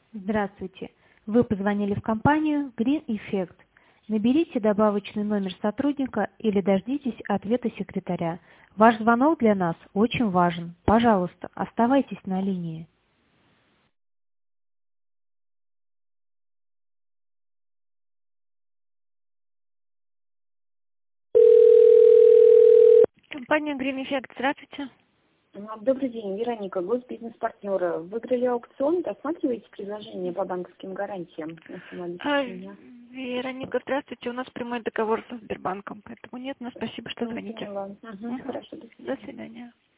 Здравствуйте. Вы позвонили в компанию Green Effect. Наберите добавочный номер сотрудника или дождитесь ответа секретаря. Ваш звонок для нас очень важен. Пожалуйста, оставайтесь на линии. Компания Green Effect, здравствуйте. Добрый день, Вероника, госбизнес-партнера. Выиграли аукцион, рассматриваете предложение по банковским гарантиям на самообеспечение? Вероника, здравствуйте. У нас прямой договор со Сбербанком, поэтому нет, но спасибо, что звоните. Поняла. Хорошо, до До свидания. свидания.